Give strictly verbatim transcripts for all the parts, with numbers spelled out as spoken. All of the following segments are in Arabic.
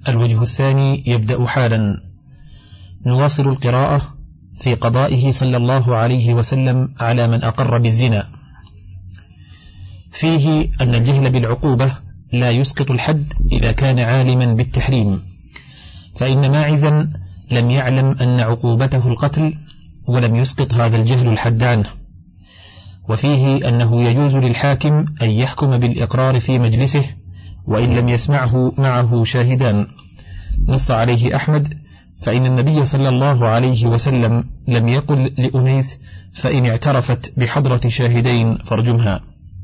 الوجه الثاني يبدأ حالا. نواصل القراءة في قضائه صلى الله عليه وسلم على من أقر بالزنا. فيه أن الجهل بالعقوبة لا يسقط الحد إذا كان عالما بالتحريم، فإن ماعزا لم يعلم أن عقوبته القتل ولم يسقط هذا الجهل الحد عنه. وفيه أنه يجوز للحاكم أن يحكم بالإقرار في مجلسه وإن لم يسمعه معه شاهدان، نص عليه أحمد، فإن النبي صلى الله عليه وسلم لم يقل لأنيس فإن اعترفت بحضرة شاهدين فارجمها.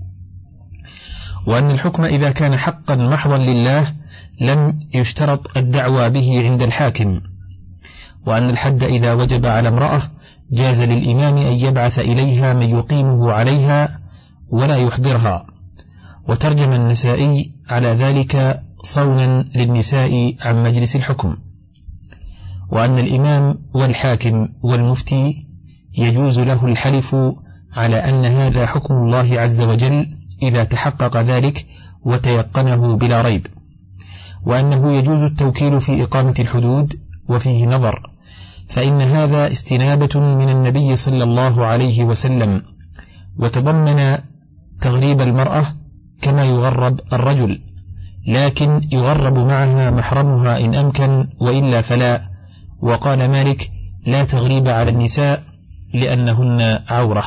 وأن الحكم إذا كان حقا محضا لله لم يشترط الدعوى به عند الحاكم. وأن الحد إذا وجب على امرأة جاز للإمام أن يبعث إليها من يقيمه عليها ولا يحضرها. وترجم النسائي على ذلك صونا للنساء عن مجلس الحكم. وأن الإمام والحاكم والمفتي يجوز له الحلف على أن هذا حكم الله عز وجل إذا تحقق ذلك وتيقنه بلا ريب. وأنه يجوز التوكيل في إقامة الحدود، وفيه نظر، فإن هذا استنابة من النبي صلى الله عليه وسلم، وتضمن تغريب المرأة كما يغرب الرجل، لكن يغرب معها محرمها إن أمكن، وإلا فلا. وقال مالك: لا تغريب على النساء لأنهن عورة.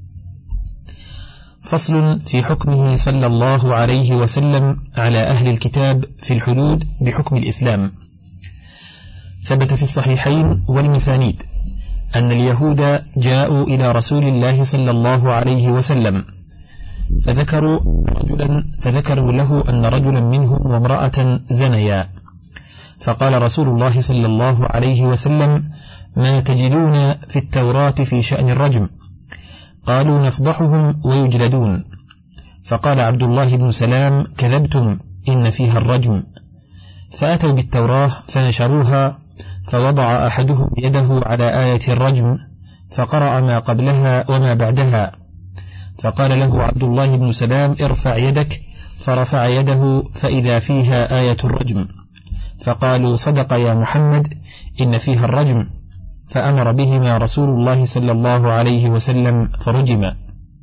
فصل في حكمه صلى الله عليه وسلم على أهل الكتاب في الحدود بحكم الإسلام. ثبت في الصحيحين والمسانيد أن اليهود جاءوا إلى رسول الله صلى الله عليه وسلم فذكروا رجلا فذكروا له أن رجلا منهم وامرأة زنيا، فقال رسول الله صلى الله عليه وسلم: ما تجدون في التوراة في شأن الرجم؟ قالوا: نفضحهم ويجلدون. فقال عبد الله بن سلام: كذبتم، إن فيها الرجم. فأتوا بالتوراة فنشروها، فوضع أحدهم يده على آية الرجم فقرأ ما قبلها وما بعدها، فقال له عبد الله بن سلام: ارفع يدك، فرفع يده فإذا فيها آية الرجم، فقالوا: صدق يا محمد، إن فيها الرجم. فأمر بهما رسول الله صلى الله عليه وسلم فرجما.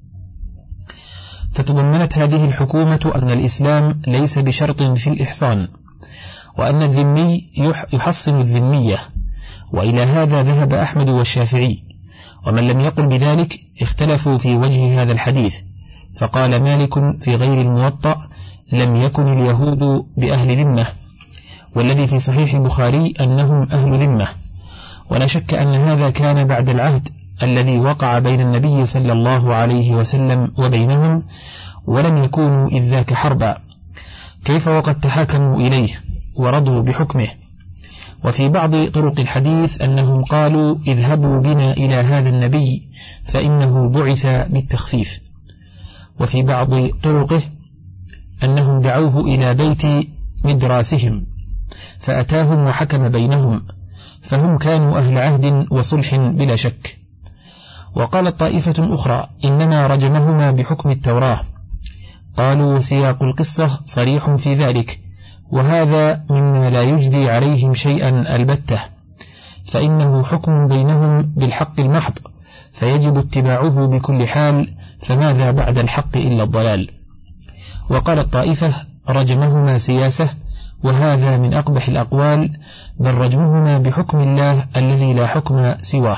فتضمنت هذه الحكومة أن الإسلام ليس بشرط في الإحصان، وأن الذمي يحصن الذمية، وإلى هذا ذهب أحمد والشافعي. ومن لم يقل بذلك اختلفوا في وجه هذا الحديث، فقال مالك في غير الموطأ: لم يكن اليهود بأهل ذمة، والذي في صحيح البخاري أنهم أهل ذمة. ولا شك أن هذا كان بعد العهد الذي وقع بين النبي صلى الله عليه وسلم وبينهم، ولم يكونوا إذ ذاك حربا، كيف وقد تحاكموا إليه ورضوا بحكمه. وفي بعض طرق الحديث أنهم قالوا: اذهبوا بنا إلى هذا النبي فإنه بعث بالتخفيف. وفي بعض طرقه أنهم دعوه إلى بيت مدراسهم فأتاهم وحكم بينهم، فهم كانوا أهل عهد وصلح بلا شك. وقالت طائفة أخرى: إنما رجمهما بحكم التوراة. قالوا: سياق القصة صريح في ذلك، وهذا مما لا يجدي عليهم شيئا البتة، فإنه حكم بينهم بالحق المحض، فيجب اتباعه بكل حال، فماذا بعد الحق إلا الضلال. وقالت طائفة: رجمهما سياسة، وهذا من أقبح الأقوال، بل رجمهما بحكم الله الذي لا حكم سواه.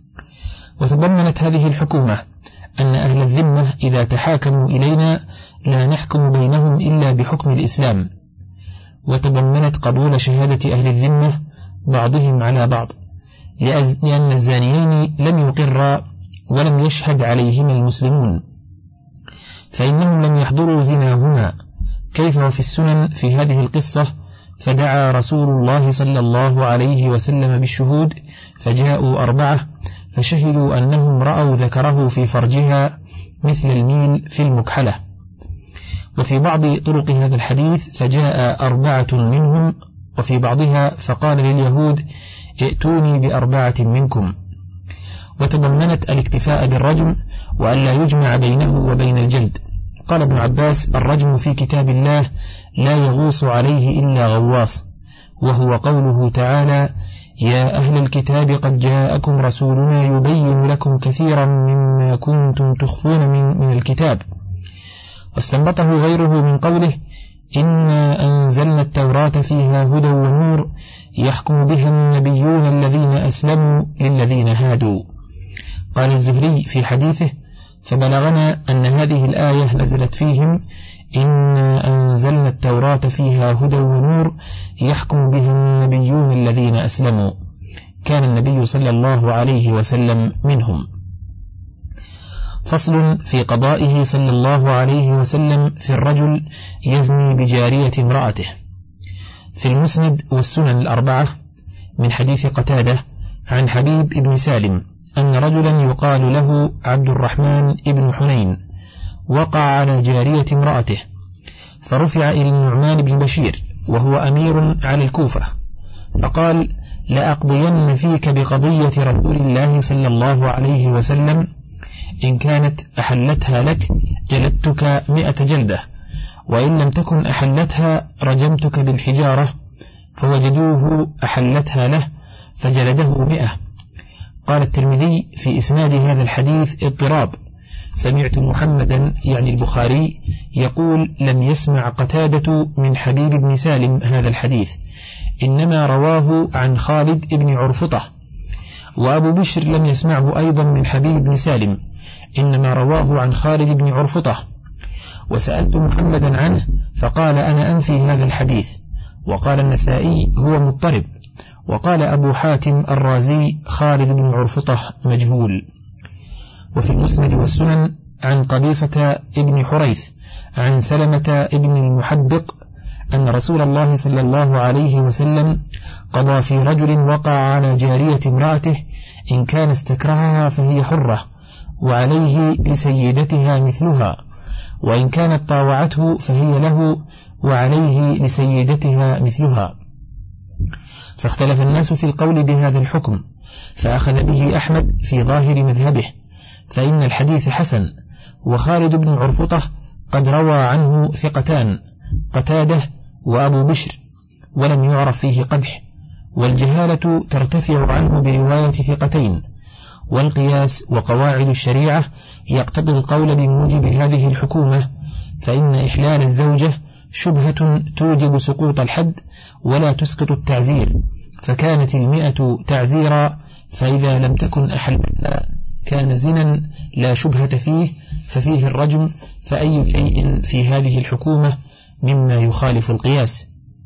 وتضمنت هذه الحكومة أن أهل الذمة إذا تحاكموا إلينا لا نحكم بينهم إلا بحكم الإسلام. وتضمنت قبول شهادة أهل الذمة بعضهم على بعض، لأن الزانيين لم يقرا ولم يشهد عليهما المسلمون، فإنهم لم يحضروا زناهما، كيف وفي السنن في هذه القصة: فدعا رسول الله صلى الله عليه وسلم بالشهود، فجاءوا أربعة فشهدوا أنهم رأوا ذكره في فرجها مثل الميل في المكحلة. وفي بعض طرق هذا الحديث: فجاء أربعة منهم، وفي بعضها: فقال لليهود: ائتوني بأربعة منكم. وتضمنت الاكتفاء بالرجم وأن لا يجمع بينه وبين الجلد. قال ابن عباس: الرجم في كتاب الله لا يغوص عليه إلا غواص، وهو قوله تعالى: يا أهل الكتاب قد جاءكم رسولنا يبين لكم كثيرا مما كنتم تخفون من, من الكتاب. واستنبطه غيره من قوله: إنا أنزلنا التوراة فيها هدى ونور يحكم بها النبيون الذين أسلموا للذين هادوا. قال الزهري في حديثه: فبلغنا أن هذه الآية نزلت فيهم: إنا أنزلنا التوراة فيها هدى ونور يحكم بها النبيون الذين أسلموا. كان النبي صلى الله عليه وسلم منهم. فصل في قضائه صلى الله عليه وسلم في الرجل يزني بجارية امرأته. في المسند والسنن الأربعة من حديث قتادة عن حبيب بن سالم أن رجلا يقال له عبد الرحمن بن حنين وقع على جارية امرأته، فرفع إلى النعمان بن بشير وهو أمير على الكوفة، فقال: لأقضين فيك بقضية رسول الله صلى الله عليه وسلم، إن كانت أحلتها لك جلدتك مئة جلدة، وإن لم تكن أحلتها رجمتك بالحجارة. فوجدوه أحلتها له فجلده مئة. قال الترمذي في إسناد هذا الحديث اضطراب: سمعت محمدا يعني البخاري يقول لم يسمع قتادة من حبيب بن سالم هذا الحديث، إنما رواه عن خالد بن عرفطة. وأبو بشر لم يسمعه أيضا من حبيب بن سالم، إنما رواه عن خالد بن عرفطة. وسألت محمدا عنه فقال: أنا أنفي هذا الحديث. وقال النسائي: هو مضطرب. وقال أبو حاتم الرازي: خالد بن عرفطة مجهول. وفي المسند والسنن عن قبيصة ابن حريث عن سلمة ابن المحبق أن رسول الله صلى الله عليه وسلم قضى في رجل وقع على جارية امرأته، إن كان استكرهها فهي حرة وعليه لسيدتها مثلها، وإن كانت طاوعته فهي له وعليه لسيدتها مثلها. فاختلف الناس في القول بهذا الحكم، فأخذ به أحمد في ظاهر مذهبه، فإن الحديث حسن. وخالد بن عرفطة قد روى عنه ثقتان، قتادة وأبو بشر، ولم يعرف فيه قدح، والجهالة ترتفع عنه برواية ثقتين. والقياس وقواعد الشريعة يقتضي القول بموجب هذه الحكومة، فإن إحلال الزوجة شبهة توجب سقوط الحد ولا تسقط التعزير، فكانت المئة تعزيرا، فإذا لم تكن أحلتها كان زنا لا شبهة فيه، ففيه الرجم. فأي شيء في هذه الحكومة مما يخالف القياس.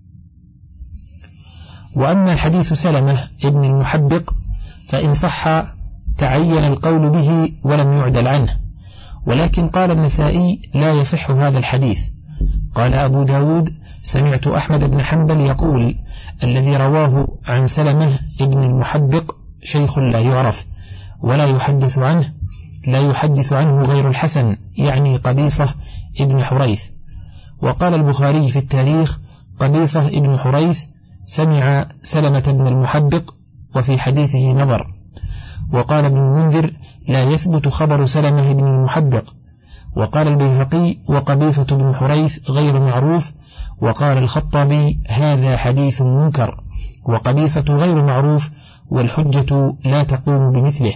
وأما حديث سلمة ابن المحبق فإن صح تعين القول به ولم يعدل عنه، ولكن قال النسائي: لا يصح هذا الحديث. قال أبو داود: سمعت أحمد بن حنبل يقول: الذي رواه عن سلمة ابن المحبق شيخ لا يعرف ولا يحدث عنه لا يحدث عنه غير الحسن، يعني قبيصة ابن حريث. وقال البخاري في التاريخ: قبيصة ابن حريث سمع سلمة بن المحبق وفي حديثه نظر. وقال ابن المنذر: لا يثبت خبر سلمة بن المحبق. وقال البيهقي: وقبيصة بن حريث غير معروف. وقال الخطابي: هذا حديث منكر، وقبيصة غير معروف، والحجة لا تقوم بمثله.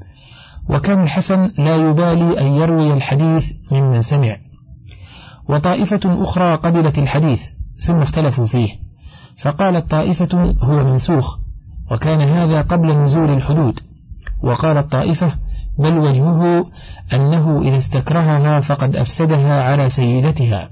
وكان الحسن لا يبالي أن يروي الحديث ممن سمع. وطائفة أخرى قبلت الحديث ثم اختلفوا فيه، فقالت طائفة هو منسوخ، وكان هذا قبل نزول الحدود. وقالت طائفة: بل وجهه أنه إذا استكرهها فقد أفسدها على سيدتها،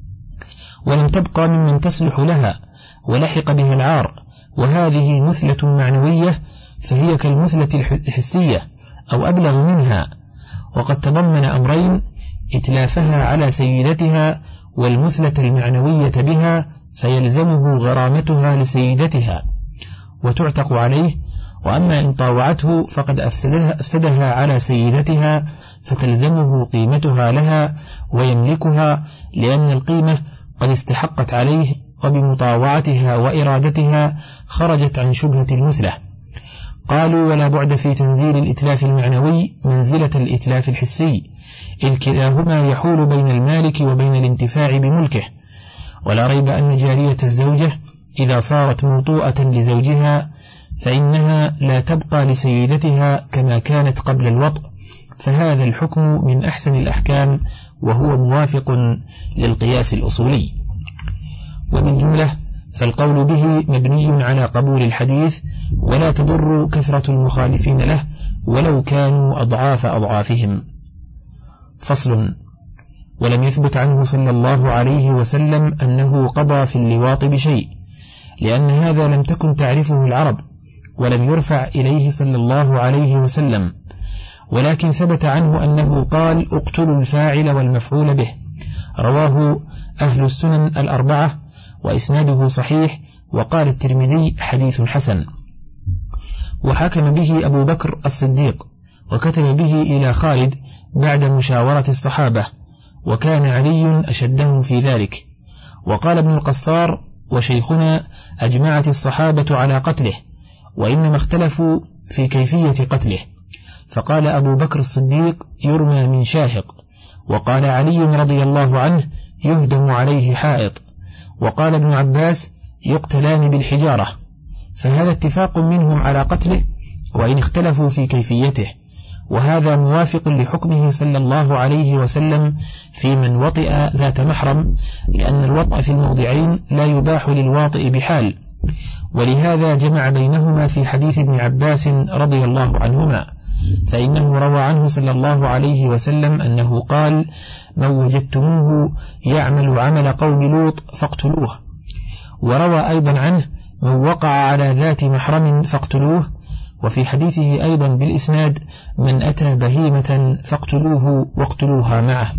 ولم تبقى ممن تصلح لها، ولحق بها العار، وهذه مثلة معنوية، فهي كالمثلة الحسية أو أبلغ منها. وقد تضمن أمرين: إتلافها على سيدتها، والمثلة المعنوية بها، فيلزمه غرامتها لسيدتها وتعتق عليه. وأما إن طاوعته فقد أفسدها, أفسدها على سيدتها، فتلزمه قيمتها لها ويملكها، لأن القيمة قد استحقت عليه، وبمطاوعتها وإرادتها خرجت عن شبهة المثلة. قالوا: ولا بعد في تنزيل الإتلاف المعنوي منزلة الإتلاف الحسي، إذ كلاهما يحول بين المالك وبين الانتفاع بملكه. ولا ريب أن جارية الزوجة إذا صارت موطوءة لزوجها فإنها لا تبقى لسيدتها كما كانت قبل الوطء، فهذا الحكم من أحسن الأحكام وهو موافق للقياس الأصولي. وبالجملة فالقول به مبني على قبول الحديث، ولا تضر كثرة المخالفين له ولو كانوا أضعاف أضعافهم. فصل. ولم يثبت عنه صلى الله عليه وسلم أنه قضى في اللواط بشيء، لأن هذا لم تكن تعرفه العرب، ولم يرفع إليه صلى الله عليه وسلم، ولكن ثبت عنه أنه قال اقتلوا الفاعل والمفعول به. رواه أهل السنن الأربعة وإسناده صحيح، وقال الترمذي حديث حسن. وحكم به أبو بكر الصديق، وكتب به إلى خالد بعد مشاورة الصحابة، وكان علي أشدهم في ذلك. وقال ابن القصار وشيخنا أجمعت الصحابة على قتله، وإنما اختلفوا في كيفية قتله، فقال أبو بكر الصديق يرمى من شاهق، وقال علي رضي الله عنه يهدم عليه حائط، وقال ابن عباس يقتلان بالحجارة، فهذا اتفاق منهم على قتله وإن اختلفوا في كيفيته، وهذا موافق لحكمه صلى الله عليه وسلم في من وطئ ذات محرم، لأن الوطأ في الموضعين لا يباح للواطئ بحال، ولهذا جمع بينهما في حديث ابن عباس رضي الله عنهما، فإنه روى عنه صلى الله عليه وسلم أنه قال من وجدتموه يعمل عمل قوم لوط فاقتلوه. وروى أيضا عنه من وقع على ذات محرم فاقتلوه، وفي حديثه أيضا بالإسناد من أتى بهيمة فاقتلوه واقتلوها معه.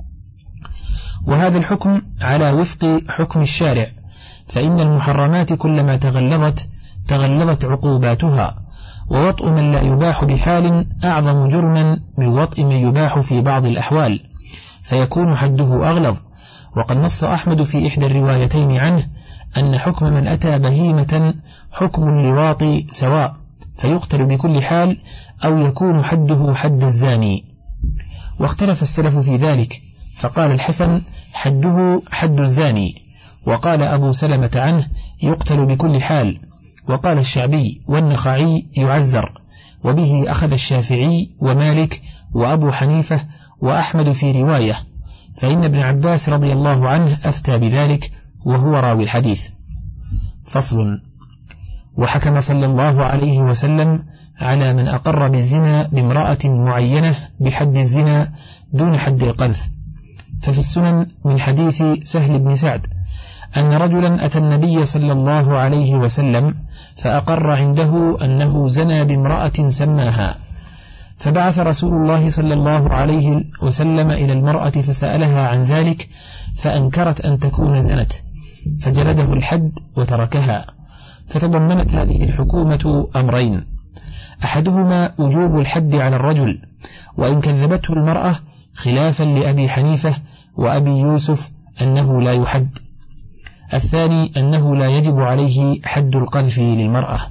وهذا الحكم على وفق حكم الشارع، فإن المحرمات كلما تغلظت تغلظت عقوباتها، ووطء من لا يباح بحال أعظم جرما من وطء من يباح في بعض الأحوال، فيكون حده أغلظ. وقد نص أحمد في إحدى الروايتين عنه أن حكم من أتى بهيمة حكم اللواط سواء، فيقتل بكل حال أو يكون حده حد الزاني. واختلف السلف في ذلك، فقال الحسن حده حد الزاني، وقال أبو سلمة عنه يقتل بكل حال، وقال الشعبي والنخعي يعزر، وبه أخذ الشافعي ومالك وأبو حنيفة وأحمد في رواية، فإن ابن عباس رضي الله عنه أفتى بذلك وهو راوي الحديث. فصل. وحكم صلى الله عليه وسلم على من أقر بالزنا بامرأة معينة بحد الزنا دون حد القذف. ففي السنن من حديث سهل بن سعد أن رجلا أتى النبي صلى الله عليه وسلم فأقر عنده أنه زنى بامرأة سماها، فبعث رسول الله صلى الله عليه وسلم إلى المرأة فسألها عن ذلك، فأنكرت أن تكون زنت، فجلده الحد وتركها. فتضمنت هذه الحكومة أمرين، أحدهما وجوب الحد على الرجل وإن كذبته المرأة، خلافا لأبي حنيفة وأبي يوسف أنه لا يحد. الثاني أنه لا يجب عليه حد القذف للمرأة.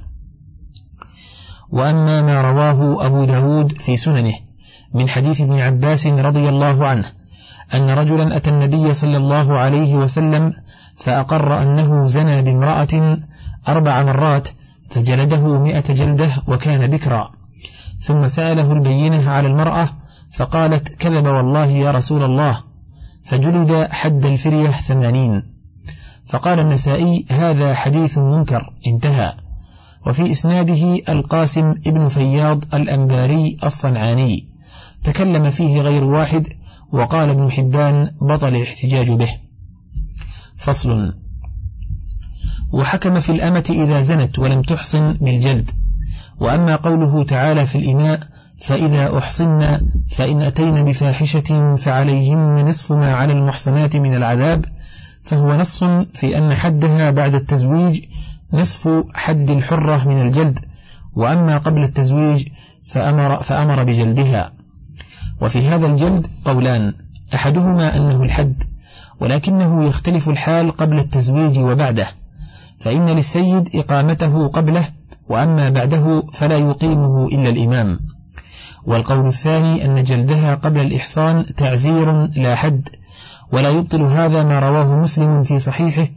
وأما ما رواه أبو داود في سننه من حديث ابن عباس رضي الله عنه أن رجلا أتى النبي صلى الله عليه وسلم فأقر أنه زنى بامرأة أربع مرات، فجلده مئة جلدة وكان بكرا، ثم سأله البينة على المرأة فقالت كذب والله يا رسول الله، فجلد حد الفرية ثمانين. فقال النسائي هذا حديث منكر، انتهى. وفي إسناده القاسم ابن فياض الأنباري الصنعاني تكلم فيه غير واحد، وقال ابن حبان بطل الاحتجاج به. فصل. وحكم في الأمة إذا زنت ولم تحصن بالجلد. وأما قوله تعالى في الإماء فإذا أحصن فإن أتين بفاحشة فعليهن نصف ما على المحصنات من العذاب، فهو نص في أن حدها بعد التزويج نصف حد الحرة من الجلد، وأما قبل التزويج فأمر, فأمر بجلدها. وفي هذا الجلد قولان، أحدهما أنه الحد، ولكنه يختلف الحال قبل التزويج وبعده، فإن للسيد إقامته قبله، وأما بعده فلا يقيمه إلا الإمام. والقول الثاني أن جلدها قبل الإحصان تعزير لا حد، ولا يبطل هذا ما رواه مسلم في صحيحه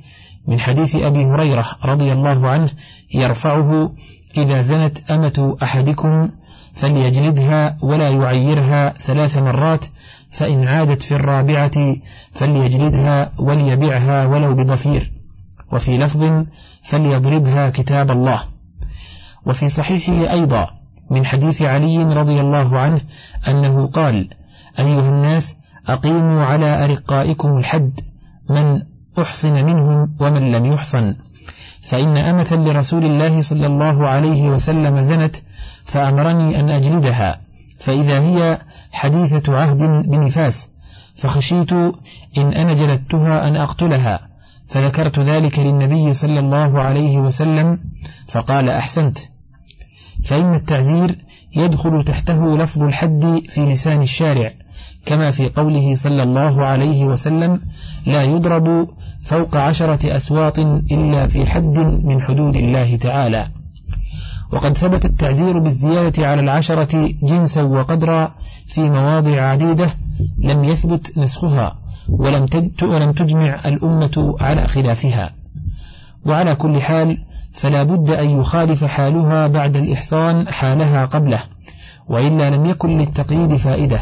من حديث أبي هريرة رضي الله عنه يرفعه: إذا زنت أمة أحدكم فليجلدها ولا يعيرها ثلاث مرات، فإن عادت في الرابعة فليجلدها وليبيعها ولو بضفير. وفي لفظ: فليضربها كتاب الله. وفي صحيحه أيضا من حديث علي رضي الله عنه أنه قال: أيها الناس، أقيموا على أرقائكم الحد، من أحصن منهم ومن لم يحصن، فإن أمة لرسول الله صلى الله عليه وسلم زنت فأمرني أن أجلدها، فإذا هي حديثة عهد بنفاس، فخشيت إن أنا جلدتها أن أقتلها، فذكرت ذلك للنبي صلى الله عليه وسلم فقال: أحسنت. فإن التعزير يدخل تحته لفظ الحد في لسان الشارع، كما في قوله صلى الله عليه وسلم: لا يضرب فوق عشرة أسواط إلا في حد من حدود الله تعالى. وقد ثبت التعزير بالزيادة على العشرة جنسا وقدرا في مواضع عديدة لم يثبت نسخها، ولم ولم تجمع الأمة على خلافها. وعلى كل حال فلا بد أن يخالف حالها بعد الإحصان حالها قبله، وإلا لم يكن للتقييد فائدة.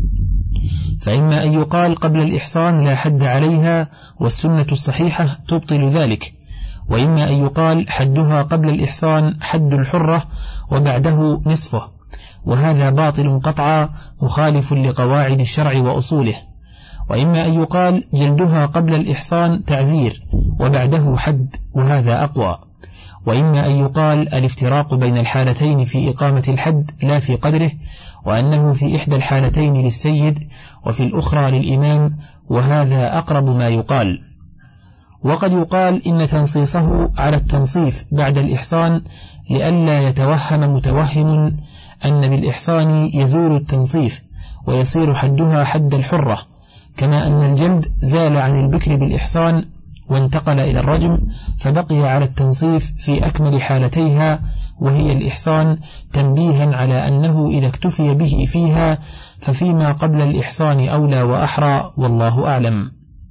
فإما أن يقال قبل الإحصان لا حد عليها والسنة الصحيحة تبطل ذلك، وإما أن يقال حدها قبل الإحصان حد الحرة وبعده نصفه، وهذا باطل قطعا مخالف لقواعد الشرع وأصوله. وإما أن يقال جلدها قبل الإحصان تعزير وبعده حد، وهذا أقوى. وإما أن يقال الافتراق بين الحالتين في إقامة الحد لا في قدره، وأنه في إحدى الحالتين للسيد وفي الأخرى للإمام، وهذا أقرب ما يقال. وقد يقال إن تنصيصه على التنصيف بعد الإحصان لئلا يتوهم متوهم أن بالإحصان يزول التنصيف ويصير حدها حد الحرة، كما أن الجلد زال عن البكر بالإحصان وانتقل إلى الرجم، فبقي على التنصيف في أكمل حالتيها وهي الإحصان، تنبيها على أنه إذا اكتفي به فيها ففيما قبل الإحصان أولى وأحرى، والله أعلم.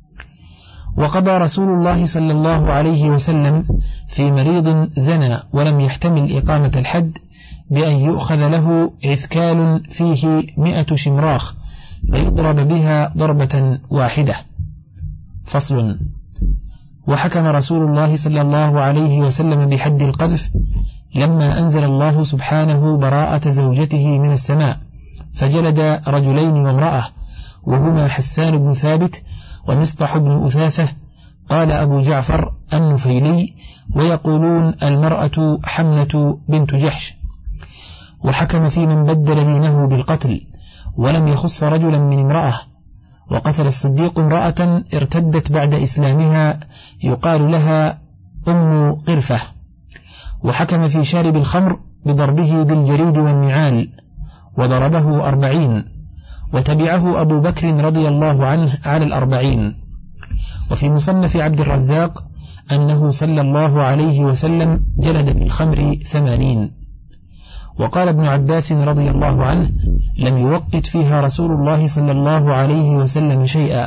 وقضى رسول الله صلى الله عليه وسلم في مريض زنى ولم يحتمل إقامة الحد بأن يؤخذ له عثكال فيه مئة شمراخ فيضرب بها ضربة واحدة. فصل. وحكم رسول الله صلى الله عليه وسلم بحد القذف لما أنزل الله سبحانه براءة زوجته من السماء، فجلد رجلين وامرأة، وهما حسان بن ثابت ومصطح بن أثاثة. قال أبو جعفر النفيلي: ويقولون المرأة حملة بنت جحش. وحكم في من بدل دينه بالقتل ولم يخص رجلا من امرأة. وقتل الصديق امرأة ارتدت بعد إسلامها يقال لها أم قرفة. وحكم في شارب الخمر بضربه بالجريد والنعال وضربه أربعين، وتبعه أبو بكر رضي الله عنه على الأربعين. وفي مصنف عبد الرزاق أنه صلى الله عليه وسلم جلد في الخمر ثمانين. وقال ابن عباس رضي الله عنه: لم يوقت فيها رسول الله صلى الله عليه وسلم شيئا.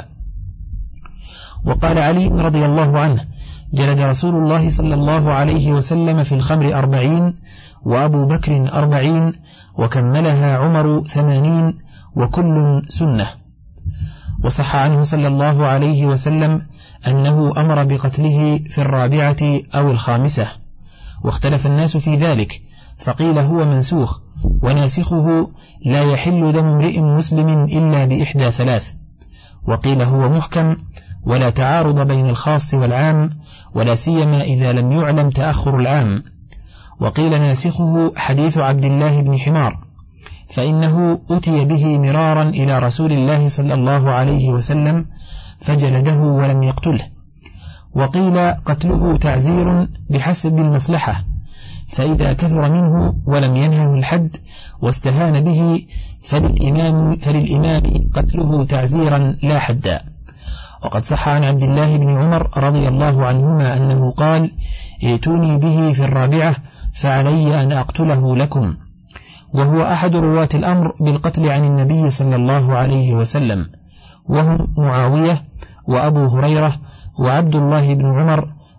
وقال علي رضي الله عنه: جلد رسول الله صلى الله عليه وسلم في الخمر أربعين، وأبو بكر أربعين، وكملها عمر ثمانين، وكل سنة. وصح عنه صلى الله عليه وسلم أنه أمر بقتله في الرابعة أو الخامسة، واختلف الناس في ذلك، فقيل هو منسوخ، وناسخه لا يحل دم امرئ مسلم إلا بإحدى ثلاث، وقيل هو محكم ولا تعارض بين الخاص والعام، ولا سيما إذا لم يعلم تأخر العام. وقيل ناسخه حديث عبد الله بن حمار، فإنه أتي به مرارا إلى رسول الله صلى الله عليه وسلم فجلده ولم يقتله. وقيل قتله تعزير بحسب المصلحة، فإذا كثر منه ولم ينهه الحد واستهان به فللإمام, فللإمام قتله تعزيرا لا حدا. وقد صح عن عبد الله بن عمر رضي الله عنهما أنه قال: ائتوني به في الرابعة فعلي أن أقتله لكم. وهو أحد رواة الأمر بالقتل عن النبي صلى الله عليه وسلم، وهم معاوية وأبو هريرة وعبد الله بن عمر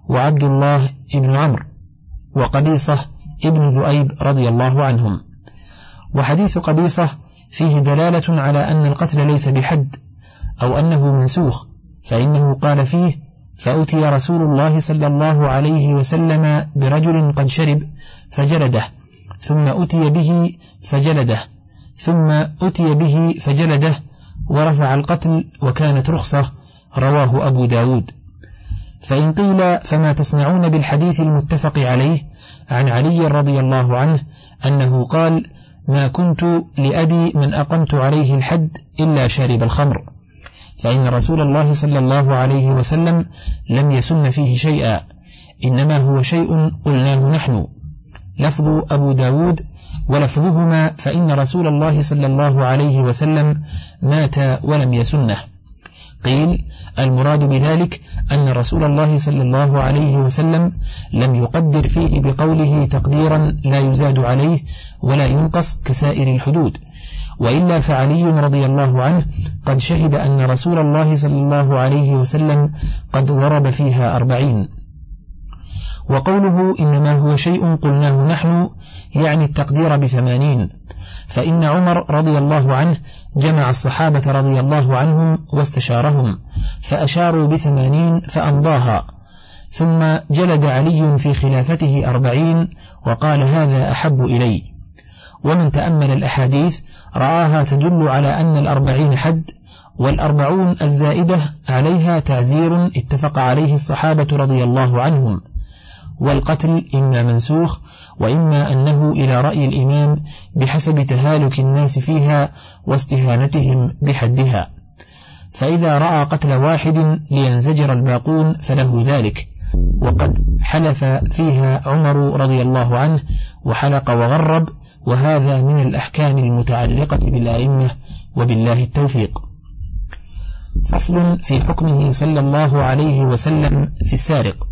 وعبد الله بن عمرو وقبيصة ابن ذؤيب رضي الله عنهم. وحديث قبيصة فيه دلالة على أن القتل ليس بحد أو أنه منسوخ، فإنه قال فيه: فأتي رسول الله صلى الله عليه وسلم برجل قد شرب فجلده، ثم أتي به فجلده، ثم أتي به فجلده، ورفع القتل وكانت رخصة. رواه أبو داود. فإن قيل فما تصنعون بالحديث المتفق عليه عن علي رضي الله عنه أنه قال: ما كنت لأدي من أقمت عليه الحد إلا شارب الخمر، فإن رسول الله صلى الله عليه وسلم لم يسن فيه شيئا، إنما هو شيء قلناه نحن. لفظ أبو داود ولفظهما فإن رسول الله صلى الله عليه وسلم مات ولم يسنه. قيل: المراد بذلك أن رسول الله صلى الله عليه وسلم لم يقدر فيه بقوله تقديرا لا يزاد عليه ولا ينقص كسائر الحدود، وإلا فعلي رضي الله عنه قد شهد أن رسول الله صلى الله عليه وسلم قد ضرب فيها أربعين. وقوله إنما هو شيء قلناه نحن يعني التقدير بثمانين، فإن عمر رضي الله عنه جمع الصحابة رضي الله عنهم واستشارهم فأشاروا بثمانين فأمضاها، ثم جلد علي في خلافته أربعين وقال: هذا أحب إلي. ومن تأمل الأحاديث رآها تدل على أن الأربعين حد، والأربعون الزائدة عليها تعزير اتفق عليه الصحابة رضي الله عنهم. والقتل إما منسوخ وإما أنه إلى رأي الإمام بحسب تهالك الناس فيها واستهانتهم بحدها، فإذا رأى قتل واحد لينزجر الباقون فله ذلك، وقد حلف فيها عمر رضي الله عنه وحلق وغرب، وهذا من الأحكام المتعلقة بالأئمة، وبالله التوفيق. فصل في حكمه صلى الله عليه وسلم في السارق.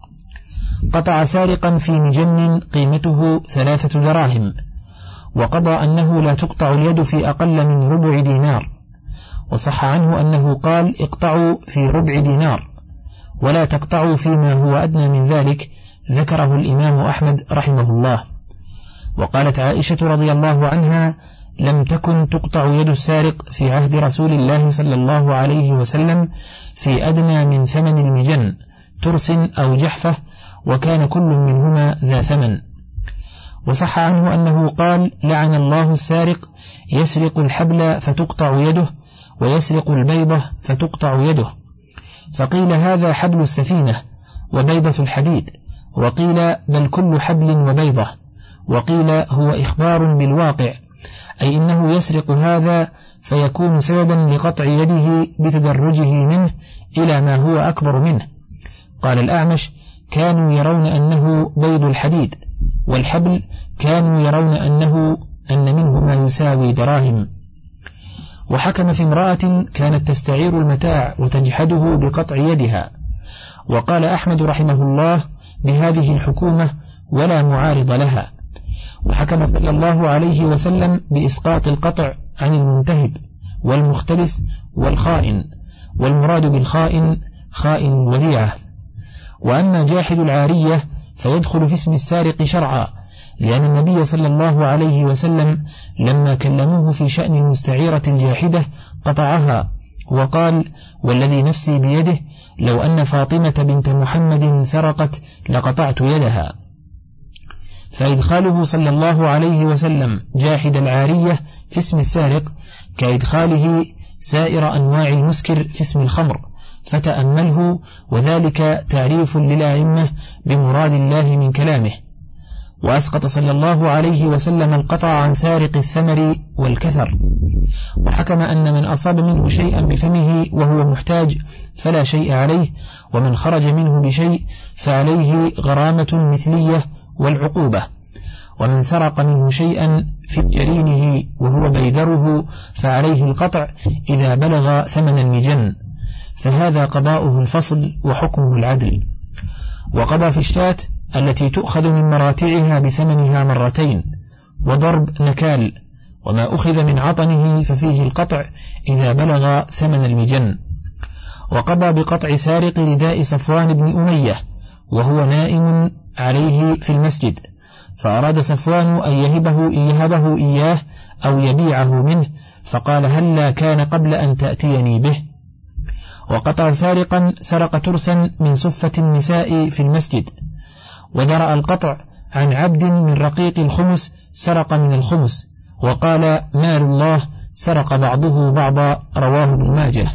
قطع سارقا في مجن قيمته ثلاثة دراهم، وقضى أنه لا تقطع اليد في أقل من ربع دينار، وصح عنه أنه قال: اقطعوا في ربع دينار ولا تقطعوا فيما هو أدنى من ذلك، ذكره الإمام أحمد رحمه الله. وقالت عائشة رضي الله عنها: لم تكن تقطع يد السارق في عهد رسول الله صلى الله عليه وسلم في أدنى من ثمن المجن، ترس أو جحفة، وكان كل منهما ذا ثمن. وصح عنه أنه قال: لعن الله السارق، يسرق الحبل فتقطع يده، ويسرق البيضة فتقطع يده. فقيل: هذا حبل السفينة وبيضة الحديد، وقيل: بل كل حبل وبيضة، وقيل: هو إخبار بالواقع، أي إنه يسرق هذا فيكون سببا لقطع يده بتدرجه منه إلى ما هو أكبر منه. قال الأعمش: كانوا يرون أنه بيض الحديد، والحبل كانوا يرون أنه أن منه ما يساوي دراهم. وحكم في امرأة كانت تستعير المتاع وتجحده بقطع يدها، وقال أحمد رحمه الله بهذه الحكومة ولا معارض لها. وحكم صلى الله عليه وسلم بإسقاط القطع عن المنتهب والمختلس والخائن، والمراد بالخائن خائن الوديعة. وأما جاحد العارية فيدخل في اسم السارق شرعا، لأن النبي صلى الله عليه وسلم لما كلموه في شأن المستعيرة الجاحدة قطعها، وقال: والذي نفسي بيده لو أن فاطمة بنت محمد سرقت لقطعت يدها. فإدخاله صلى الله عليه وسلم جاحد العارية في اسم السارق كإدخاله سائر أنواع المسكر في اسم الخمر، فتأمله، وذلك تعريف للأئمة بمراد الله من كلامه. وأسقط صلى الله عليه وسلم القطع عن سارق الثمر والكثر، وحكم أن من أصاب منه شيئا بفمه وهو محتاج فلا شيء عليه، ومن خرج منه بشيء فعليه غرامة مثلية والعقوبة. ومن سرق منه شيئا في جرينه وهو بيدره فعليه القطع إذا بلغ ثمن المجن، فهذا قضاؤه الفصل وحكمه العدل. وقضى في الشاة التي تؤخذ من مراتعها بثمنها مرتين، وضرب نكال، وما أخذ من عطنه ففيه القطع إذا بلغ ثمن المجن. وقضى بقطع سارق رداء صفوان بن أمية وهو نائم عليه في المسجد، فأراد صفوان أن يهبه, يهبه إياه أو يبيعه منه، فقال هلا كان قبل أن تأتيني به. وقطع سارقا سرق ترسا من صفة النساء في المسجد، ودرأ القطع عن عبد من رقيق الخمس سرق من الخمس، وقال مال الله سرق بعضه بعضا، رواه ابن ماجه.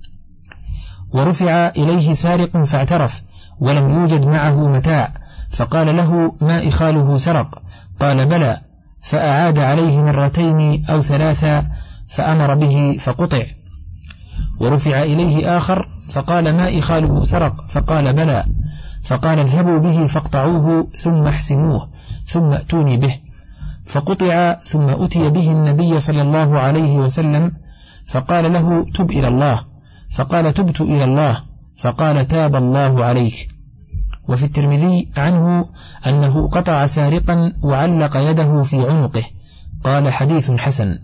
ورفع إليه سارق فاعترف ولم يوجد معه متاع، فقال له ما إخاله سرق؟ قال بلى، فأعاد عليه مرتين أو ثلاثا فأمر به فقطع. ورفع إليه آخر فقال ما إخاله سرق؟ فقال بلى، فقال اذهبوا به فاقطعوه ثم احسنوه ثم أتوني به، فقطع ثم أتي به النبي صلى الله عليه وسلم، فقال له تب إلى الله، فقال تبت إلى الله، فقال تاب الله عليك. وفي الترمذي عنه أنه قطع سارقا وعلق يده في عنقه، قال حديث حسن.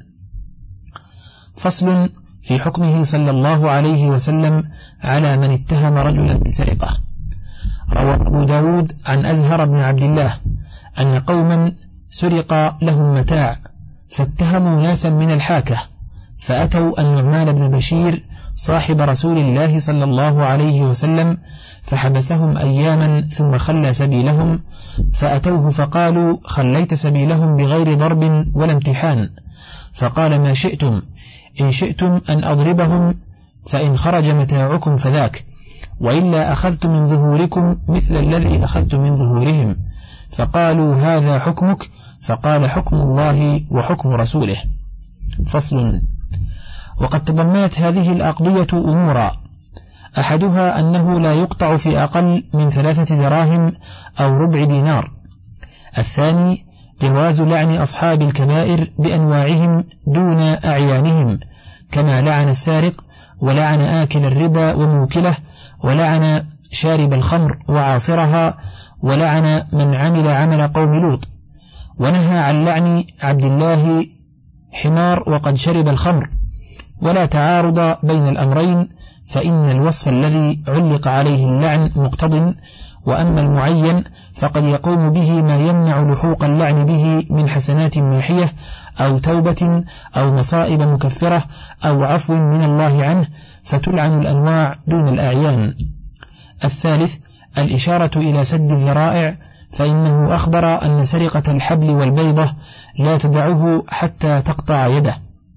فصل في حكمه صلى الله عليه وسلم على من اتهم رجلا بسرقة. روى أبو داود عن أزهر بن عبد الله أن قوما سرق لهم متاع، فاتهموا ناسا من الحاكة، فأتوا النعمان بن بشير صاحب رسول الله صلى الله عليه وسلم، فحبسهم أياما ثم خلى سبيلهم، فأتوه فقالوا خليت سبيلهم بغير ضرب ولا امتحان، فقال ما شئتم، إن شئتم أن أضربهم فإن خرج متاعكم فذاك، وإلا أخذت من ظهوركم مثل الذي أخذت من ظهورهم. فقالوا هذا حكمك، فقال حكم الله وحكم رسوله. فصل. وقد تضمنت هذه الأقضية أمورا، أحدها أنه لا يقطع في أقل من ثلاثة دراهم أو ربع دينار. الثاني جواز لعن أصحاب الكبائر بأنواعهم دون أعيانهم، كما لعن السارق ولعن آكل الربا وموكله، ولعن شارب الخمر وعاصرها، ولعن من عمل عمل قوم لوط، ونهى عن لعن عبد الله حمار وقد شرب الخمر. ولا تعارض بين الأمرين، فإن الوصف الذي علق عليه اللعن مقتض، وأما المعين فقد يقوم به ما يمنع لحوق اللعن به من حسنات ماحية أو توبة أو مصائب مكفرة أو عفو من الله عنه، فتلعن الأنواع دون الأعيان. الثالث الإشارة إلى سد الذرائع، فإنه أخبر أن سرقة الحبل والبيضة لا تدعه حتى تقطع يده.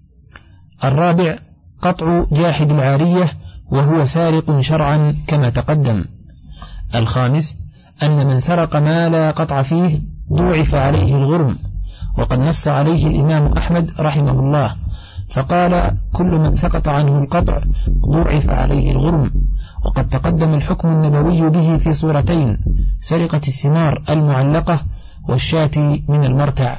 الرابع قطع جاحد العارية وهو سارق شرعا كما تقدم. الخامس أن من سرق ما لا قطع فيه ضوعف عليه الغرم، وقد نص عليه الإمام أحمد رحمه الله، فقال كل من سقط عنه القطع ضوعف عليه الغرم. وقد تقدم الحكم النبوي به في صورتين: سرقة الثمار المعلقة والشاة من المرتع.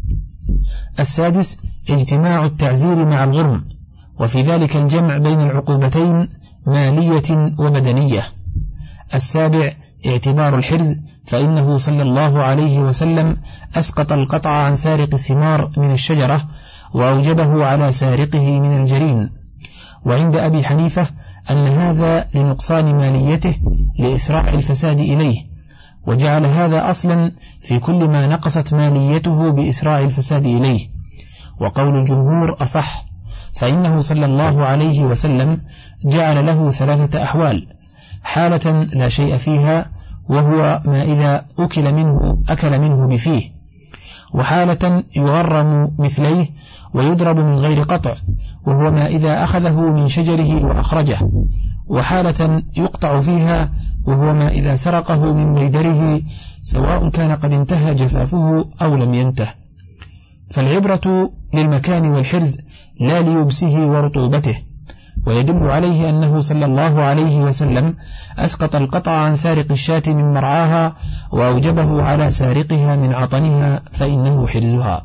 السادس اجتماع التعزير مع الغرم، وفي ذلك الجمع بين العقوبتين مالية وبدنية. السابع اعتبار الحرز، فإنه صلى الله عليه وسلم أسقط القطع عن سارق الثمار من الشجرة وأوجبه على سارقه من الجرين. وعند أبي حنيفة أن هذا لنقصان ماليته لإسراع الفساد إليه، وجعل هذا أصلا في كل ما نقصت ماليته بإسراع الفساد إليه. وقول الجمهور أصح، فإنه صلى الله عليه وسلم جعل له ثلاثة أحوال: حالة لا شيء فيها وهو ما إذا أكل منه أكل منه بفيه، وحالة يغرم مثليه ويضرب من غير قطع وهو ما إذا أخذه من شجره وأخرجه، وحالة يقطع فيها وهو ما إذا سرقه من بيدره سواء كان قد انتهى جفافه أو لم ينته. فالعبرة للمكان والحرز لا ليبسه ورطوبته. ويدل عليه أنه صلى الله عليه وسلم أسقط القطع عن سارق الشاة من مرعاها وأوجبه على سارقها من عطنها، فإنه حرزها.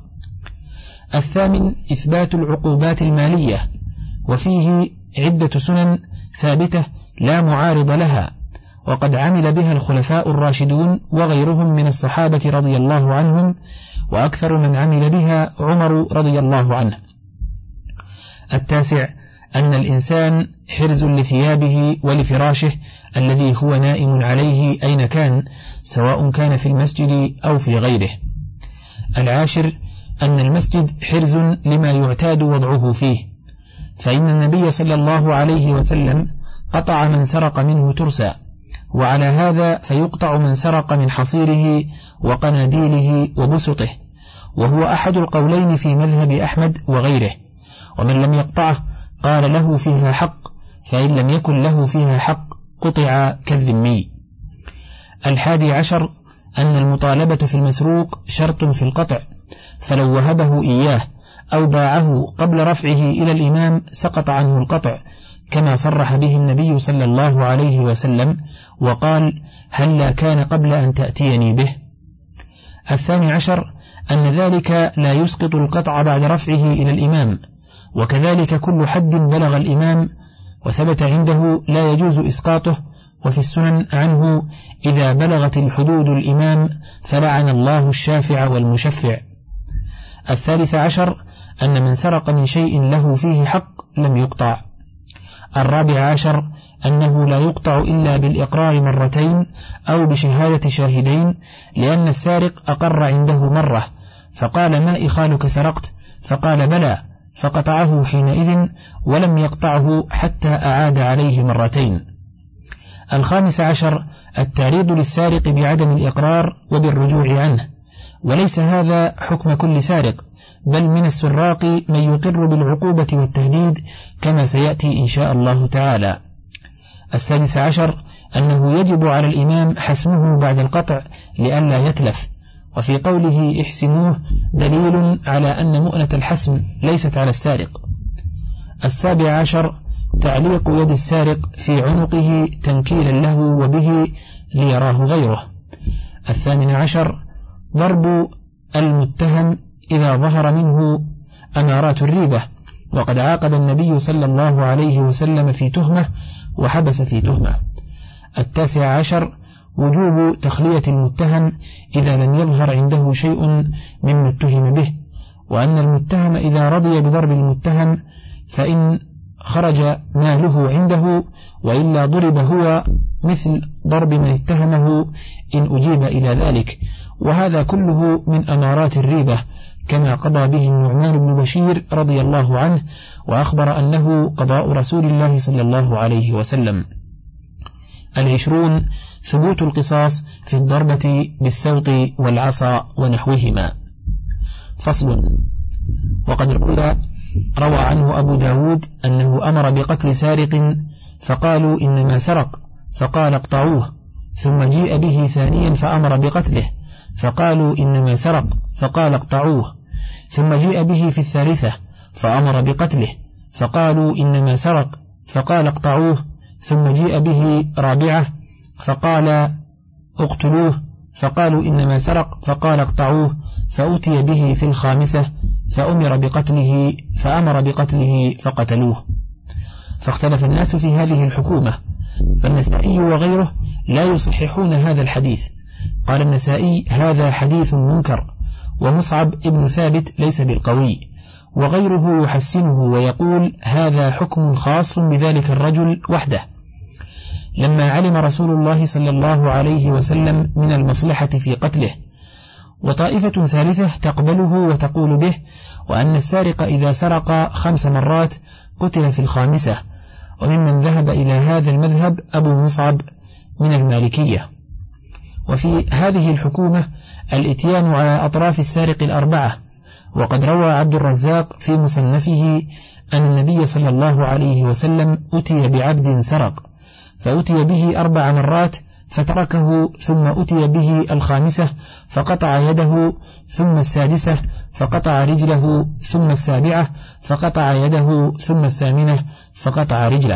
الثامن إثبات العقوبات المالية، وفيه عدة سنن ثابتة لا معارض لها، وقد عمل بها الخلفاء الراشدون وغيرهم من الصحابة رضي الله عنهم، وأكثر من عمل بها عمر رضي الله عنه. التاسع أن الإنسان حرز لثيابه ولفراشه الذي هو نائم عليه أين كان، سواء كان في المسجد أو في غيره. العاشر أن المسجد حرز لما يعتاد وضعه فيه، فإن النبي صلى الله عليه وسلم قطع من سرق منه ترسا، وعلى هذا فيقطع من سرق من حصيره وقناديله وبسطه، وهو أحد القولين في مذهب أحمد وغيره. ومن لم يقطعه قال له فيها حق، فإن لم يكن له فيها حق قطع كالذمي. الحادي عشر أن المطالبة في المسروق شرط في القطع، فلو وهبه إياه أو باعه قبل رفعه إلى الإمام سقط عنه القطع، كما صرح به النبي صلى الله عليه وسلم وقال: هلا كان قبل أن تأتيني به. الثاني عشر أن ذلك لا يسقط القطع بعد رفعه إلى الإمام، وكذلك كل حد بلغ الإمام وثبت عنده لا يجوز إسقاطه. وفي السنن عنه: إذا بلغت الحدود الإمام فلعن الله الشافع والمشفع. الثالث عشر أن من سرق من شيء له فيه حق لم يقطع. الرابع عشر أنه لا يقطع إلا بالإقرار مرتين أو بشهادة شاهدين، لأن السارق أقر عنده مرة فقال: ما إخالك سرقت؟ فقال: بلى، فقطعه حينئذ ولم يقطعه حتى أعاد عليه مرتين. الخامس عشر التعريض للسارق بعدم الإقرار وبالرجوع عنه، وليس هذا حكم كل سارق، بل من السراق من يقر بالعقوبة والتهديد كما سيأتي إن شاء الله تعالى. السادس عشر أنه يجب على الإمام حسمه بعد القطع لئلا يتلف، وفي قوله احسموه دليل على أن مؤنة الحسم ليست على السارق. السابع عشر تعليق يد السارق في عنقه تنكيلا له وبه ليراه غيره. الثامن عشر ضرب المتهم إذا ظهر منه أمارات الريبة، وقد عاقب النبي صلى الله عليه وسلم في تهمة وحبس في تهمة. التاسع عشر وجوب تخلية المتهم إذا لم يظهر عنده شيء مما اتهم به، وأن المتهم إذا رضي بضرب المتهم فإن خرج ماله عنده، وإلا ضرب هو مثل ضرب من اتهمه إن أجيب إلى ذلك، وهذا كله من أمارات الريبة، كما قضى به النعمان بن بشير رضي الله عنه، وأخبر أنه قضاء رسول الله صلى الله عليه وسلم. العشرون ثبوت القصاص في الضربة بالسوط والعصا ونحوهما. فصل. وقد روى روى عنه أبو داود أنه أمر بقتل سارق فقالوا إنما سرق، فقال اقطعوه، ثم جيء به ثانيا فأمر بقتله فقالوا إنما سرق، فقال اقطعوه، ثم جيء به في الثالثة فأمر بقتله فقالوا إنما سرق، فقال اقطعوه، ثم جيء به رابعة فقال اقتلوه، فقالوا إنما سرق، فقال اقطعوه، فأتي به في الخامسة فأمر بقتله فأمر بقتله فقتلوه. فاختلف الناس في هذه الحكومة، فالنسائي وغيره لا يصححون هذا الحديث. قال النسائي: هذا حديث منكر، ومصعب ابن ثابت ليس بالقوي، وغيره يحسنه ويقول هذا حكم خاص بذلك الرجل وحده، لما علم رسول الله صلى الله عليه وسلم من المصلحة في قتله. وطائفة ثالثة تقبله وتقول به، وأن السارق إذا سرق خمس مرات قتل في الخامسة، وممن ذهب إلى هذا المذهب أبو مصعب من المالكية. وفي هذه الحكومة الإتيان على أطراف السارق الأربعة. وقد روى عبد الرزاق في مصنفه أن النبي صلى الله عليه وسلم أتي بعبد سرق فأتي به أربع مرات فتركه، ثم أتي به الخامسة فقطع يده، ثم السادسة فقطع رجله، ثم السابعة فقطع يده، ثم الثامنة فقطع رجله.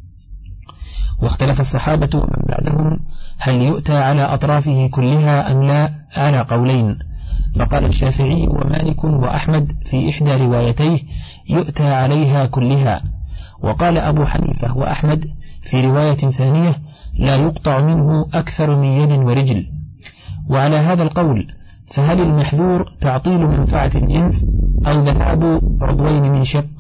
واختلف الصحابة ومن بعدهم هل يؤتى على أطرافه كلها أم لا، على قولين، فقال الشافعي ومالك وأحمد في إحدى روايتيه يؤتى عليها كلها، وقال أبو حنيفة وأحمد في رواية ثانية لا يقطع منه أكثر من يد ورجل. وعلى هذا القول فهل المحذور تعطيل منفعة الجنس أو ذهاب عضوين من شق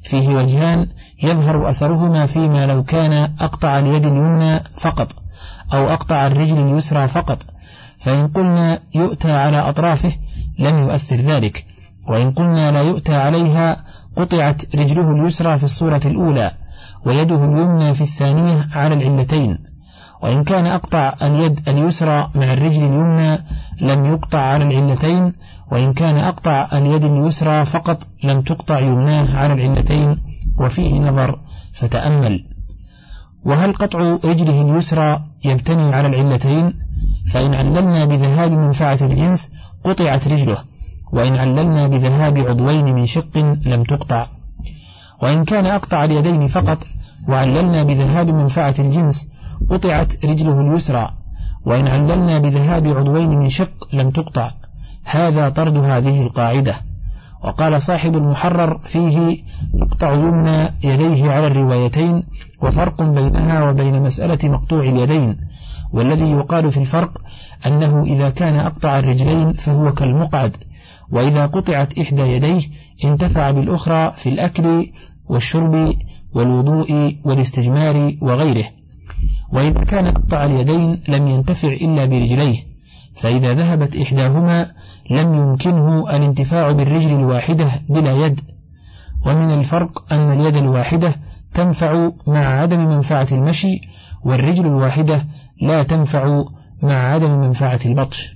فيه وجهان يظهر أثرهما فيما لو كان أقطع اليد اليمنى فقط أو أقطع الرجل اليسرى فقط، فإن قلنا يؤتى على أطرافه لم يؤثر ذلك، وإن قلنا لا يؤتى عليها قطعت رجله اليسرى في الصورة الأولى ويده اليمنى في الثانية على العلتين، وإن كان أقطع اليد اليسرى مع الرجل اليمنى لم يقطع على العلتين، وإن كان أقطع اليد اليسرى فقط لم تقطع يمناه على العلتين، وفيه نظر فتأمل. وهل قطع رجله اليسرى يبتني على العلتين؟ فإن عللنا بذهاب منفعة الجنس قطعت رجله، وإن عللنا بذهاب عضوين من شق لم تقطع. وإن كان أقطع اليدين فقط وعللنا بذهاب منفعة الجنس قطعت رجله اليسرى، وإن عللنا بذهاب عضوين من شق لم تقطع. هذا طرد هذه القاعدة. وقال صاحب المحرر فيه يقطع يمنى يديه على الروايتين، وفرق بينها وبين مسألة مقطوع اليدين، والذي يقال في الفرق أنه إذا كان أقطع الرجلين فهو كالمقعد، وإذا قطعت إحدى يديه انتفع بالأخرى في الأكل والشرب والوضوء والاستجمار وغيره، وإذا كان أقطع اليدين لم ينتفع إلا برجليه، فإذا ذهبت إحداهما لم يمكنه الانتفاع بالرجل الواحدة بلا يد. ومن الفرق أن اليد الواحدة تنفع مع عدم منفعة المشي، والرجل الواحدة لا تنفع مع عدم منفعة البطش.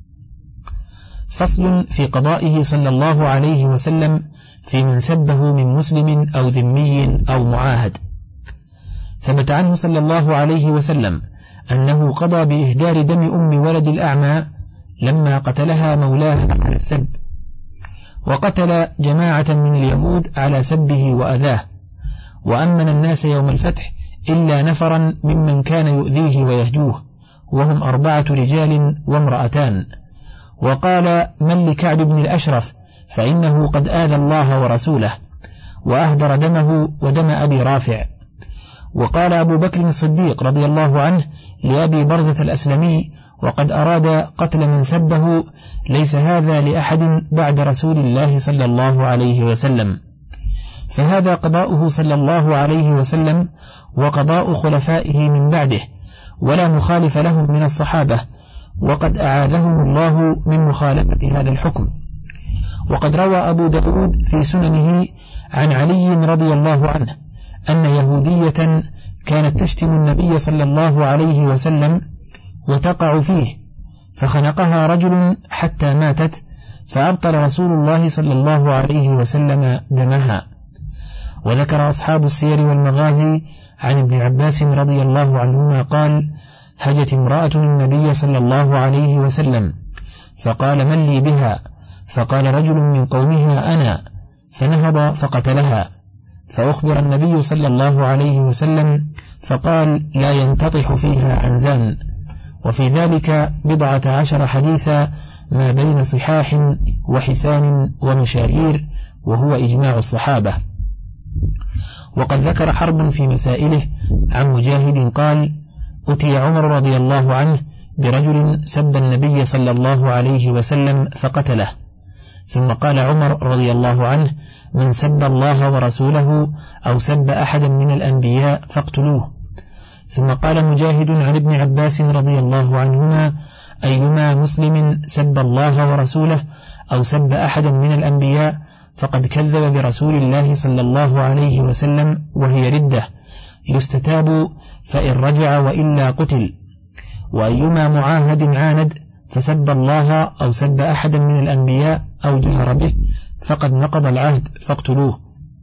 فصل في قضائه صلى الله عليه وسلم في من سبه من مسلم أو ذمي أو معاهد. ثبت عنه صلى الله عليه وسلم أنه قضى بإهدار دم أم ولد الأعمى لما قتلها مولاها على السب، وقتل جماعة من اليهود على سبه وأذاه، وأمن الناس يوم الفتح إلا نفرا ممن كان يؤذيه ويهجوه، وهم أربعة رجال وامرأتان. وقال: من لكعب بن الأشرف فإنه قد آذى الله ورسوله، وأهدر دمه ودم أبي رافع. وقال أبو بكر الصديق رضي الله عنه لأبي برزة الأسلمي وقد أراد قتل من سبه: ليس هذا لأحد بعد رسول الله صلى الله عليه وسلم. فهذا قضاؤه صلى الله عليه وسلم وقضاء خلفائه من بعده، ولا مخالف لهم من الصحابة، وقد أعاذهم الله من مخالفة هذا الحكم. وقد روى أبو داود في سننه عن علي رضي الله عنه أن يهودية كانت تشتم النبي صلى الله عليه وسلم وتقع فيه، فخنقها رجل حتى ماتت، فأبطل رسول الله صلى الله عليه وسلم دمها. وذكر أصحاب السير والمغازي عن ابن عباس رضي الله عنهما قال: هجت امرأة النبي صلى الله عليه وسلم فقال: من لي بها؟ فقال رجل من قومها: أنا، فنهض فقتلها، فأخبر النبي صلى الله عليه وسلم فقال: لا ينتطح فيها عنزان. وفي ذلك بضعة عشر حديثا ما بين صحاح وحسان ومشاهير، وهو إجماع الصحابة. وقد ذكر حرب في مسائله عن مجاهد قال: أتي عمر رضي الله عنه برجل سب النبي صلى الله عليه وسلم فقتله، ثم قال عمر رضي الله عنه: من سب الله ورسوله أو سب أحدا من الأنبياء فاقتلوه. ثم قال مجاهد عن ابن عباس رضي الله عنهما: أيما مسلم سب الله ورسوله أو سب أحدا من الأنبياء فقد كذب برسول الله صلى الله عليه وسلم، وهي ردة يستتاب فإن رجع وإلا قتل. وأيما معاهد عاند فسب الله أو سب أحدا من الأنبياء أو جهر به فقد نقض العهد فاقتلوه.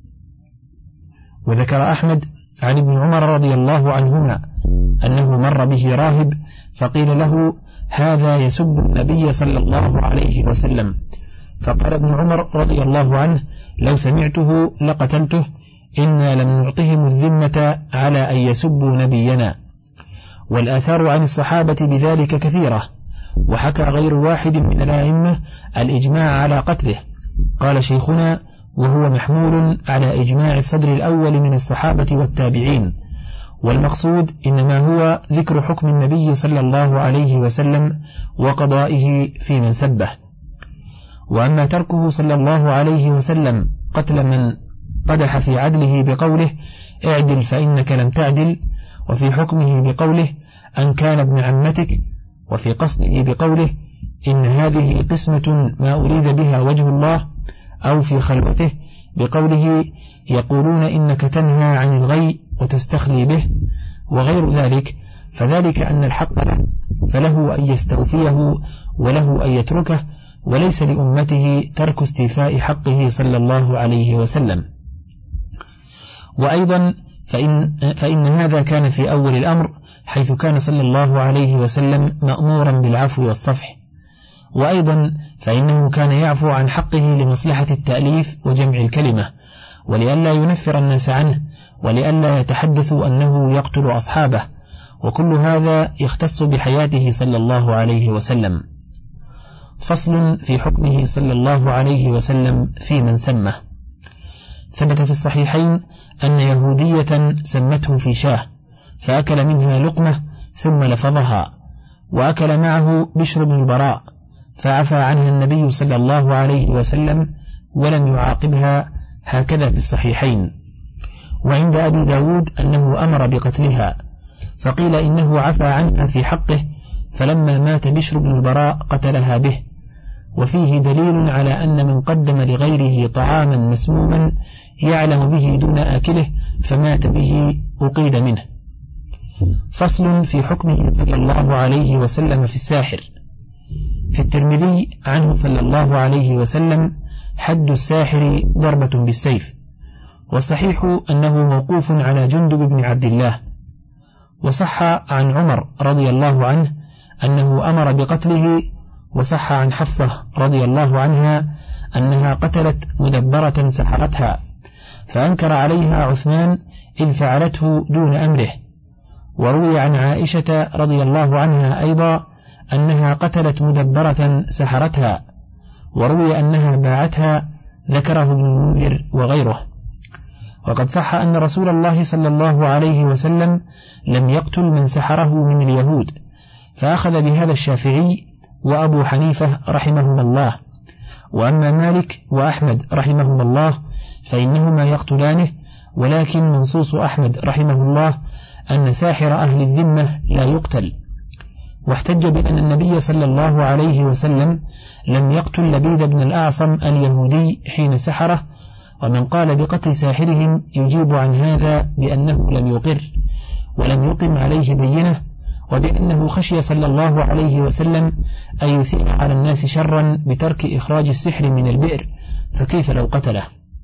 وذكر أحمد عن ابن عمر رضي الله عنهما أنه مر به راهب فقيل له: هذا يسب النبي صلى الله عليه وسلم، فقال ابن عمر رضي الله عنه: لو سمعته لقتلته، إنا لم نعطهم الذمة على أن يسبوا نبينا. والآثار عن الصحابة بذلك كثيرة، وحكى غير واحد من الأئمة الإجماع على قتله. قال شيخنا: وهو محمول على إجماع الصدر الأول من الصحابة والتابعين، والمقصود إنما هو ذكر حكم النبي صلى الله عليه وسلم وقضائه في من سبه. وأما تركه صلى الله عليه وسلم قتل من قدح في عدله بقوله اعدل فإنك لم تعدل، وفي حكمه بقوله أن كان ابن عمتك، وفي قصده بقوله إن هذه قسمة ما أريد بها وجه الله، أو في خلوته بقوله يقولون إنك تنهى عن الغي وتستخلي به، وغير ذلك، فذلك أن الحق له، فله أن يستوفيه وله أن يتركه، وليس لأمته ترك استيفاء حقه صلى الله عليه وسلم. وأيضا فإن, فإن هذا كان في أول الأمر، حيث كان صلى الله عليه وسلم مأمورا بالعفو والصفح. وأيضا فإنه كان يعفو عن حقه لمصلحة التأليف وجمع الكلمة، ولئلا ينفر الناس عنه، ولئلا يتحدثوا أنه يقتل أصحابه، وكل هذا يختص بحياته صلى الله عليه وسلم. فصل في حكمه صلى الله عليه وسلم في من سمه. ثبت في الصحيحين أن يهودية سمته في شاه، فأكل منها لقمة ثم لفظها، وأكل معه بشر بن البراء، فعفى عنها النبي صلى الله عليه وسلم ولم يعاقبها، هكذا في الصحيحين. وعند أبي داود أنه أمر بقتلها، فقيل إنه عفى عنها في حقه، فلما مات بشر بن البراء قتلها به. وفيه دليل على أن من قدم لغيره طعاما مسموما يعلم به دون آكله فمات به أقيد منه. فصل في حكمه صلى الله عليه وسلم في الساحر. في الترمذي عنه صلى الله عليه وسلم حد الساحر ضربة بالسيف، والصحيح أنه موقوف على جندب بن عبد الله. وصح عن عمر رضي الله عنه أنه أمر بقتله، وصح عن حفصة رضي الله عنها أنها قتلت مدبرة سحرتها، فأنكر عليها عثمان إذ فعلته دون أمره. وروي عن عائشة رضي الله عنها أيضا أنها قتلت مدبرة سحرتها، وروي أنها باعتها، ذكره ابن المنذر وغيره. وقد صح أن رسول الله صلى الله عليه وسلم لم يقتل من سحره من اليهود، فأخذ بهذا الشافعي وأبو حنيفة رحمهما الله. وأما مالك وأحمد رحمهما الله فإنهما يقتلانه، ولكن منصوص أحمد رحمه الله أن ساحر أهل الذمة لا يقتل. واحتج بأن النبي صلى الله عليه وسلم لم يقتل لبيد بن الأعصم اليهودي حين سحره، ومن قال بقتل ساحرهم يجيب عن هذا بأنه لم يقر ولم يقم عليه بينه، وبأنه خشي صلى الله عليه وسلم أن يثير على الناس شرا بترك إخراج السحر من البئر، فكيف لو قتله.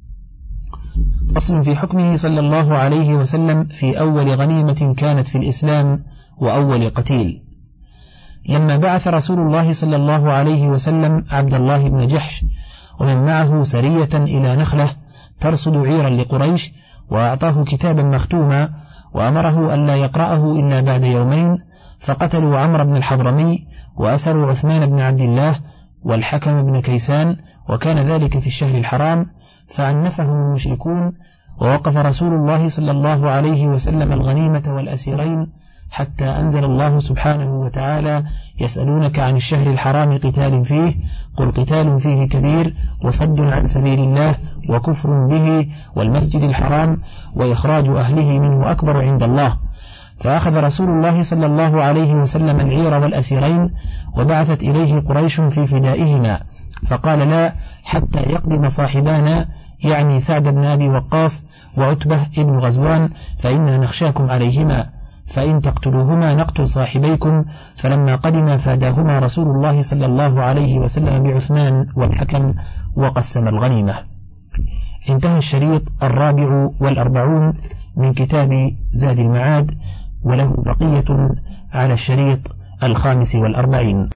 فصل في حكمه صلى الله عليه وسلم في أول غنيمة كانت في الإسلام وأول قتيل. لما بعث رسول الله صلى الله عليه وسلم عبد الله بن جحش ومن معه سرية إلى نخلة ترصد عيرا لقريش، وأعطاه كتابا مختوما، وأمره أن لا يقرأه إلا بعد يومين، فقتلوا عمرو بن الحضرمي، وأسروا عثمان بن عبد الله والحكم بن كيسان، وكان ذلك في الشهر الحرام، فعنفهم المشركون. ووقف رسول الله صلى الله عليه وسلم الغنيمة والأسيرين حتى أنزل الله سبحانه وتعالى يسألونك عن الشهر الحرام قتال فيه، قل قتال فيه كبير وصد عن سبيل الله وكفر به والمسجد الحرام وإخراج أهله منه أكبر عند الله. فأخذ رسول الله صلى الله عليه وسلم العير والأسيرين، وبعثت إليه قريش في فدائهما، فقال لا حتى يقدم صاحبانا، يعني سعد بن أبي وقاص وعتبة ابن غزوان، فإنا نخشاكم عليهما، فإن تقتلوهما نقتل صاحبيكم. فلما قدم فاداهما رسول الله صلى الله عليه وسلم بعثمان والحكم، وقسم الغنيمة. انتهى الشريط الرابع والأربعون من كتاب زاد المعاد، وله بقية على الشريط الخامس والأربعين.